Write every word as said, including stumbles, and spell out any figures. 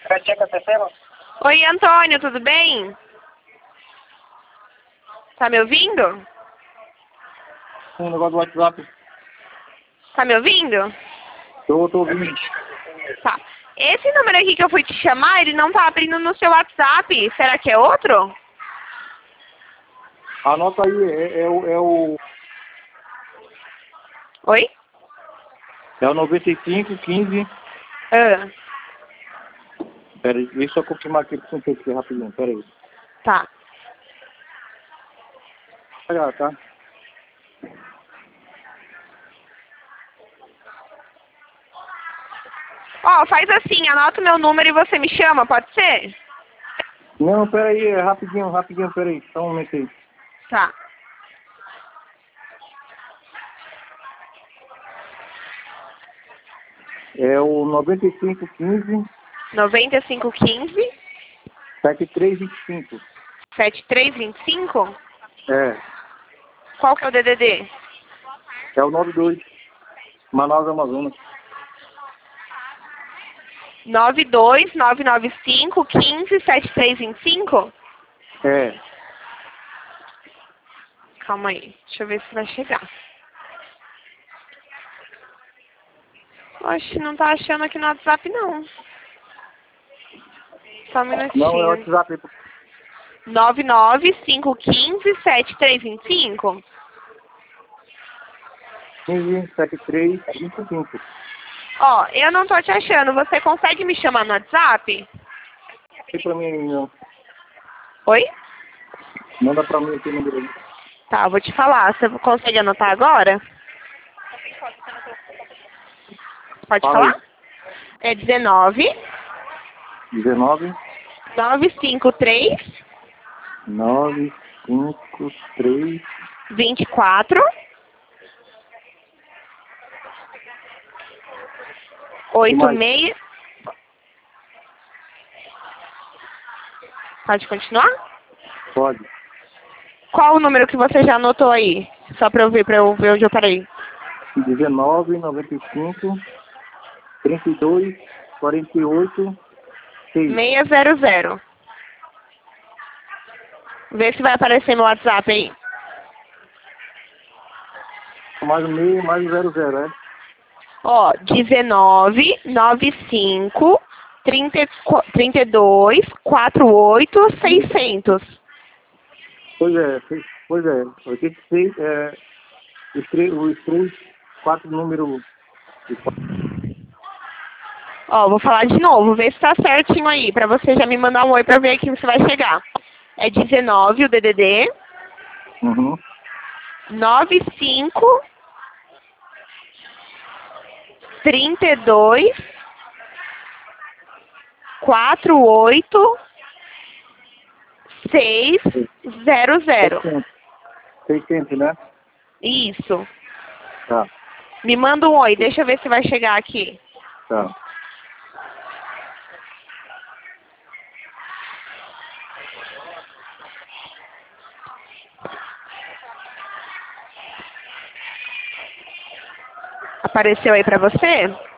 Oi, Antônio, tudo bem? Tá me ouvindo? Um negócio do WhatsApp. Tá me ouvindo? Eu tô ouvindo. Tá. Esse número aqui que eu fui te chamar, ele não tá abrindo no seu WhatsApp. Será que é outro? Anota aí, é, é, o, é o. Oi? É o noventa e cinco, quinze. Ah, Pera aí, deixa eu confirmar aqui com você aqui rapidinho, pera aí. tá. Já, tá? Ó, faz assim, anota o meu número e você me chama, pode ser? Não, pera aí, é rapidinho, rapidinho, pera aí, só um momento aí. Tá. É o noventa e cinco, quinze, noventa e cinco quinze, setenta e três vinte e cinco. setenta e três vinte e cinco? É, Qual que é o D D D? é o noventa e dois, Manaus, Amazonas. nove dois nove nove cinco um cinco sete três dois cinco? É, Calma aí, deixa eu ver se vai chegar. Oxe, não tá achando aqui no WhatsApp, não. Só um não, é o minutinho. WhatsApp. nove nove cinco um cinco sete três dois cinco? quinze, setenta e três vinte e cinco. Ó, eu não tô te achando. Você consegue me chamar no WhatsApp? Tem pra mim, não. Oi? Manda pra mim aqui no número aí. Tá, eu vou te falar. Você consegue anotar agora? Pode Fala falar? aí. É dezenove, dezenove, nove cinco três, nove, cinco, três, vinte e quatro, oito mais. seis. Pode continuar? Pode. Qual o número que você já anotou aí? Só pra eu ver, pra eu ver onde eu parei. dezenove, noventa e cinco, trinta e dois, quarenta e oito, seis. seis zero zero. Vê se vai aparecer meu WhatsApp aí. Mais um meio, mais um zero zero, é? Ó, dezenove, noventa e cinco, trinta, trinta e dois, quarenta e oito, seiscentos. Pois é, seis- pois é. oitenta e seis, é, os três, os três, quatro números. Ó, vou falar de novo, vê se tá certinho aí, pra você já me mandar um oi pra ver que você vai chegar. É dezenove o D D D, Uhum. noventa e cinco, trinta e dois, quarenta e oito, seiscentos. seiscentos. seiscentos, né? Isso. Tá, Me manda um oi, deixa eu ver se vai chegar aqui. tá. Apareceu aí pra você?